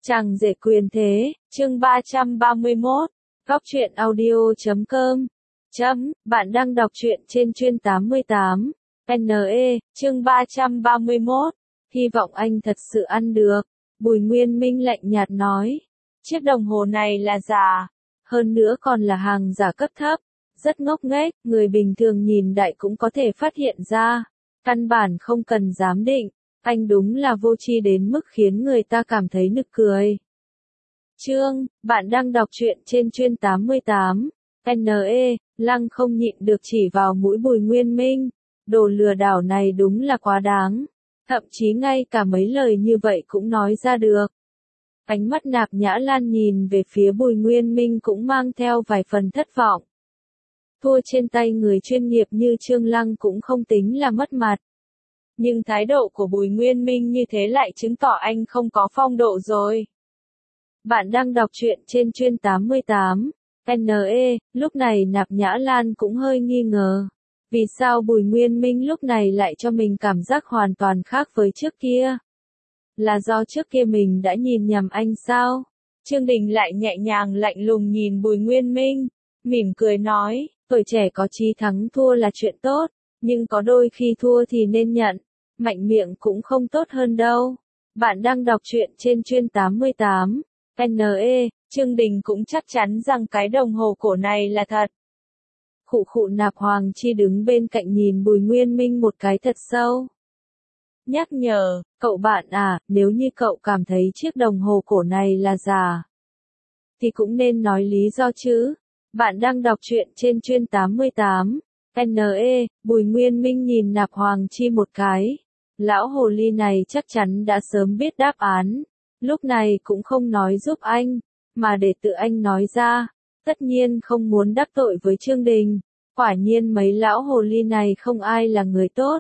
Chàng rể quyền thế, chương 331, góc truyện audio.com. Bạn đang đọc truyện trên chuyên 88. NE, chương 331. Hy vọng anh thật sự ăn được. Bùi Nguyên Minh lạnh nhạt nói. Chiếc đồng hồ này là giả. Hơn nữa còn là hàng giả cấp thấp. Rất ngốc nghếch, người bình thường nhìn đại cũng có thể phát hiện ra. Căn bản không cần giám định. Anh đúng là vô tri đến mức khiến người ta cảm thấy nực cười. Bạn đang đọc truyện trên chuyên 88. NE, Lăng không nhịn được chỉ vào mũi Bùi Nguyên Minh. Đồ lừa đảo này đúng là quá đáng. Thậm chí ngay cả mấy lời như vậy cũng nói ra được. Ánh mắt Nạp Nhã Lan nhìn về phía Bùi Nguyên Minh cũng mang theo vài phần thất vọng. Thua trên tay người chuyên nghiệp như Trương Lăng cũng không tính là mất mặt. Nhưng thái độ của Bùi Nguyên Minh như thế lại chứng tỏ anh không có phong độ rồi. Bạn đang đọc truyện trên chuyên 88. NE, lúc này Nạp Nhã Lan cũng hơi nghi ngờ. Vì sao Bùi Nguyên Minh lúc này lại cho mình cảm giác hoàn toàn khác với trước kia? Là do trước kia mình đã nhìn nhầm anh sao? Trương Đình lại nhẹ nhàng lạnh lùng nhìn Bùi Nguyên Minh, mỉm cười nói, tuổi trẻ có chí thắng thua là chuyện tốt, nhưng có đôi khi thua thì nên nhận, mạnh miệng cũng không tốt hơn đâu. Bạn đang đọc truyện trên chuyên 88. NE, Trương Đình cũng chắc chắn rằng cái đồng hồ cổ này là thật. Khụ Nạp Hoàng Chi đứng bên cạnh nhìn Bùi Nguyên Minh một cái thật sâu. Nhắc nhở, cậu bạn à, nếu như cậu cảm thấy chiếc đồng hồ cổ này là giả, thì cũng nên nói lý do chứ. Bạn đang đọc truyện trên chuyên 88. NE, Bùi Nguyên Minh nhìn Nạp Hoàng Chi một cái. Lão hồ ly này chắc chắn đã sớm biết đáp án. Lúc này cũng không nói giúp anh, mà để tự anh nói ra. Tất nhiên không muốn đắc tội với Trương Đình. Quả nhiên mấy lão hồ ly này không ai là người tốt.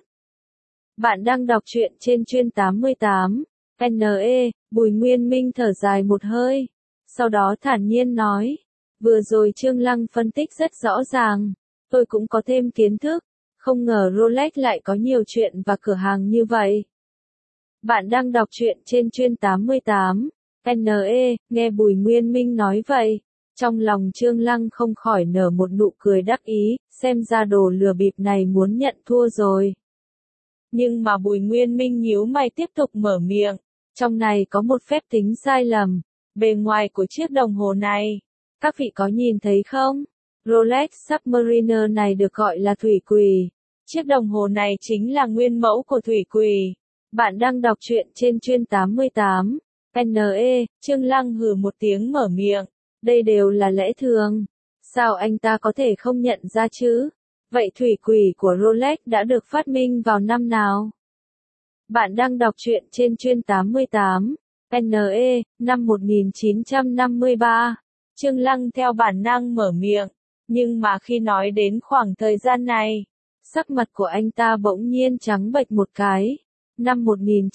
Bạn đang đọc truyện trên chuyên 88. NE, Bùi Nguyên Minh thở dài một hơi. Sau đó thản nhiên nói. Vừa rồi Trương Lăng phân tích rất rõ ràng. Tôi cũng có thêm kiến thức. Không ngờ Rolex lại có nhiều chuyện và cửa hàng như vậy. Bạn đang đọc truyện trên chuyên 88. NE, nghe Bùi Nguyên Minh nói vậy. Trong lòng Trương Lăng không khỏi nở một nụ cười đắc ý, xem ra đồ lừa bịp này muốn nhận thua rồi. Nhưng mà Bùi Nguyên Minh nhíu mày tiếp tục mở miệng. Trong này có một phép tính sai lầm. Bề ngoài của chiếc đồng hồ này. Các vị có nhìn thấy không? Rolex Submariner này được gọi là thủy quỳ. Chiếc đồng hồ này chính là nguyên mẫu của thủy quỳ. Bạn đang đọc truyện trên chuyên 88. NE, Trương Lăng hừ một tiếng mở miệng. Đây đều là lẽ thường. Sao anh ta có thể không nhận ra chứ? Vậy thủy quỳ của Rolex đã được phát minh vào năm nào? Bạn đang đọc truyện trên chuyên 88. NE, năm 1953. Trương Lăng theo bản năng mở miệng. Nhưng mà khi nói đến khoảng thời gian này, sắc mặt của anh ta bỗng nhiên trắng bệch một cái. Năm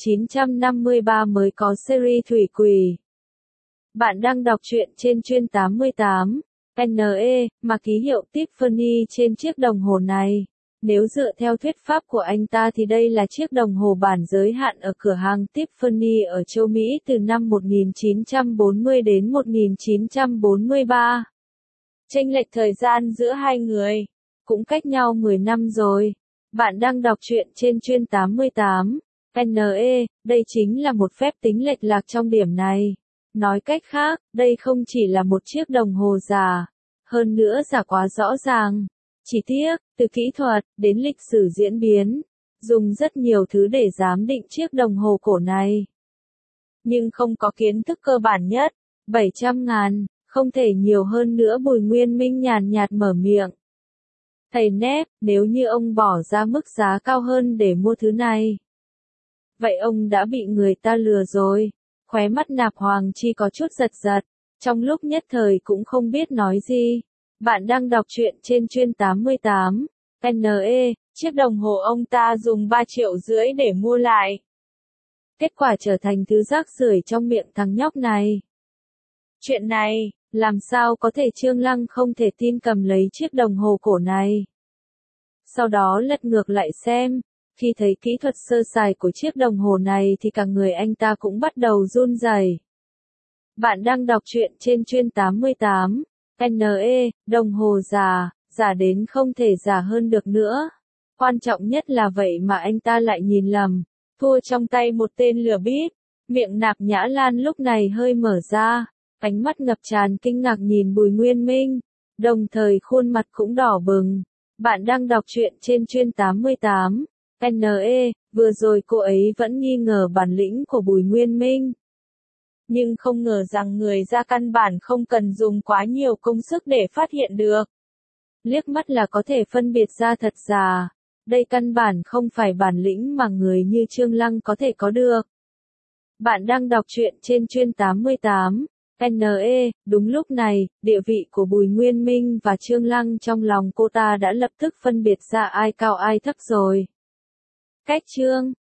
1953 mới có series thủy quỳ. Bạn đang đọc truyện trên chuyên 88. NE, mà ký hiệu Tiffany trên chiếc đồng hồ này. Nếu dựa theo thuyết pháp của anh ta thì đây là chiếc đồng hồ bản giới hạn ở cửa hàng Tiffany ở châu Mỹ từ năm 1940 đến 1943. Chênh lệch thời gian giữa hai người cũng cách nhau 10 năm rồi. Bạn đang đọc truyện trên chuyên 88. NE, đây chính là một phép tính lệch lạc trong điểm này. Nói cách khác, đây không chỉ là một chiếc đồng hồ giả, hơn nữa giả quá rõ ràng. Chỉ tiếc, từ kỹ thuật đến lịch sử diễn biến, dùng rất nhiều thứ để giám định chiếc đồng hồ cổ này. Nhưng không có kiến thức cơ bản nhất, 700.000, không thể nhiều hơn nữa. Bùi Nguyên Minh nhàn nhạt mở miệng. Thầy Nép, nếu như ông bỏ ra mức giá cao hơn để mua thứ này, vậy ông đã bị người ta lừa rồi. Khóe mắt Nạp Hoàng Chi có chút giật giật, trong lúc nhất thời cũng không biết nói gì. Bạn đang đọc truyện trên chuyên 88. NE, chiếc đồng hồ ông ta dùng 3,5 triệu để mua lại. Kết quả trở thành thứ rác rưởi trong miệng thằng nhóc này. Chuyện này, làm sao có thể? Trương Lăng không thể tin cầm lấy chiếc đồng hồ cổ này. Sau đó lật ngược lại xem. Khi thấy kỹ thuật sơ sài của chiếc đồng hồ này thì cả người anh ta cũng bắt đầu run rẩy. Bạn đang đọc truyện trên chuyên 88. NE, đồng hồ già, già đến không thể già hơn được nữa. Quan trọng nhất là vậy mà anh ta lại nhìn lầm, thua trong tay một tên lừa bịp. Miệng Nạp Nhã Lan lúc này hơi mở ra, ánh mắt ngập tràn kinh ngạc nhìn Bùi Nguyên Minh, đồng thời khuôn mặt cũng đỏ bừng. Bạn đang đọc truyện trên chuyên 88. NE, vừa rồi cô ấy vẫn nghi ngờ bản lĩnh của Bùi Nguyên Minh. Nhưng không ngờ rằng người ra căn bản không cần dùng quá nhiều công sức để phát hiện được. Liếc mắt là có thể phân biệt ra thật giả. Đây căn bản không phải bản lĩnh mà người như Trương Lăng có thể có được. Bạn đang đọc truyện trên chuyên 88. NE, đúng lúc này, địa vị của Bùi Nguyên Minh và Trương Lăng trong lòng cô ta đã lập tức phân biệt ra ai cao ai thấp rồi. Cách chương